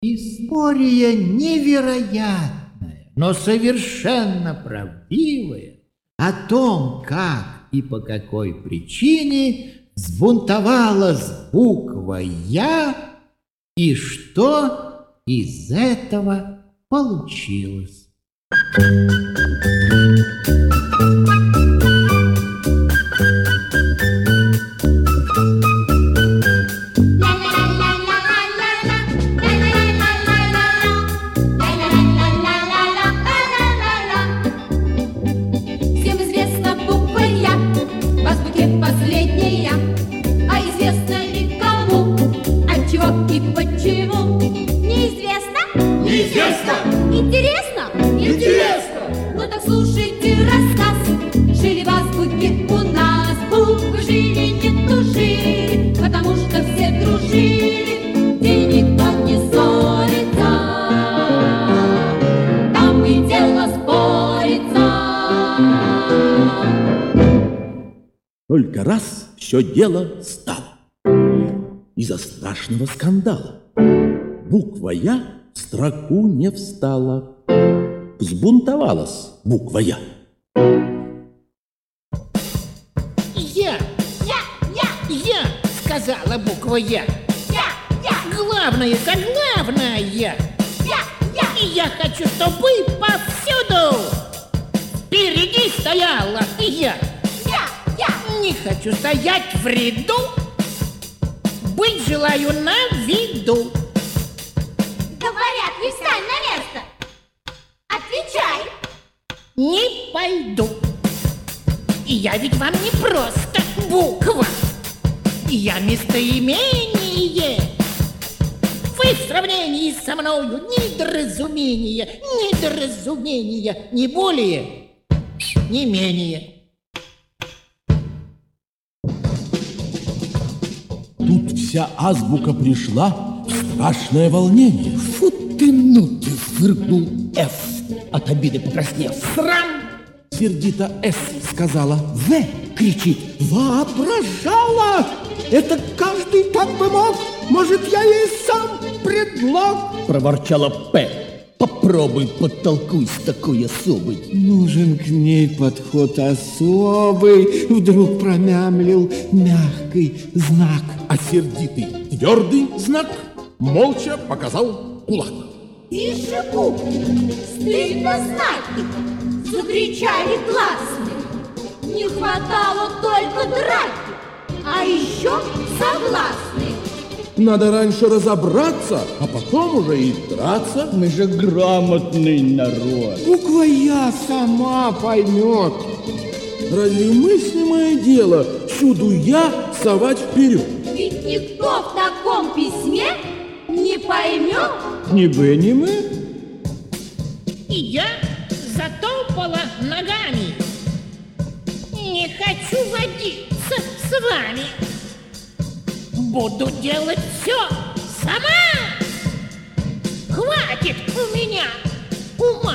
История невероятная, но совершенно правдивая о том, как и по какой причине взбунтовалась буква «Я» и что из этого получилось. Интересно? Интересно! Ну так слушайте рассказ. Жили в азбуке у нас буквы, жили, не тужили, потому что все дружили, где никто не ссорится, там и дело спорится. Только раз все дело стало из-за страшного скандала. Буква «Я» в строку не встала. Взбунтовалась буква «Я». Я, сказала буква «Я». Главное, это главное. И я хочу, чтобы повсюду впереди стояла я. Не хочу стоять в ряду, быть желаю на виду. Говорят, не встань на место. Отвечай. Не пойду. И я ведь вам не просто буква. Я местоимение. Вы в сравнении со мною недоразумение, не более, не менее. Тут вся азбука пришла в страшное волнение. Фу ты, ну ты, фыркнул Ф, от обиды покраснев. Срам! Сердито С сказала. В кричит. Воображала! Это каждый так бы мог. Может, я ей сам предлог? Проворчала П. Попробуй подтолкуй с такой особой. Нужен к ней подход особый. Вдруг промямлил мягкий знак. А сердитый твердый знак молча показал кулак. Тише буквы, стыдно знать, закричали гласные. Не хватало только драки, а еще согласные. Надо раньше разобраться, а потом уже и драться. Мы же грамотный народ. Буква «Я» сама поймет. Разве мыслимое дело всюду «Я» совать вперед? Ведь никто в таком письме не поймет. Ни вы, ни мы. И я затопала ногами. Не хочу водиться с вами. Буду делать все сама. Хватит у меня ума.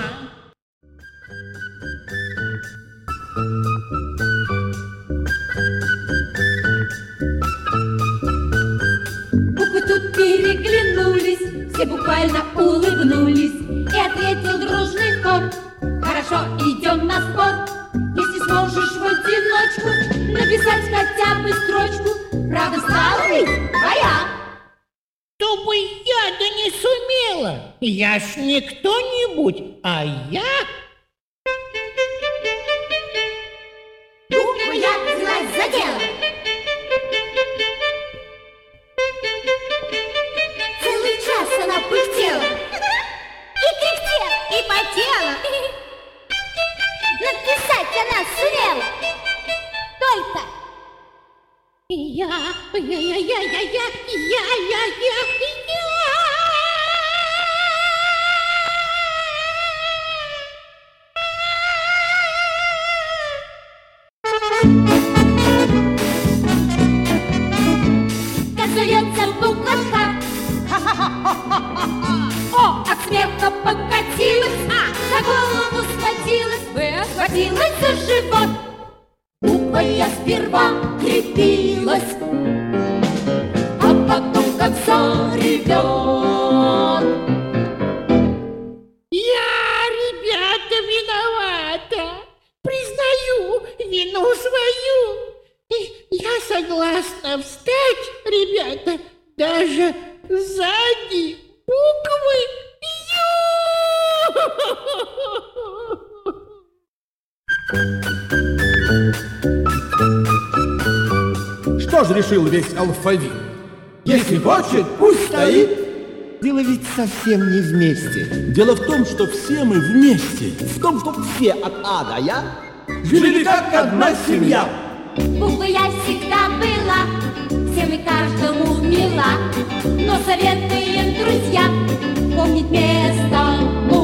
Буквы тут переглянулись, все буквально улыбнулись, и ответил дружный хор: хорошо, идем на спор. Если сможешь в одиночку написать хотя бы строчку, правда, стала ведь твоя. Чтобы я да не сумела. Я ж не кто-нибудь, а я. Буква «Я» взялась за дело. Целый час она пыхтела. И кряхтела, и потела. Написать она сумела. Только я. Как зовется буква «Х». О, от смеха покатилась, за голову схватилась, схватилась за живот. Буква «Я» сперва крепилась, а потом как заревет. даже сзади буквы Ю. Что же решил весь алфавит? Если хочет, пусть стоит. Дело ведь совсем не вместе. Дело в том, что все мы вместе. В том, что все от А до Я Жили как одна семья. Буквы Я всегда была, всем и каждому мила, но советуем, друзья, помнить место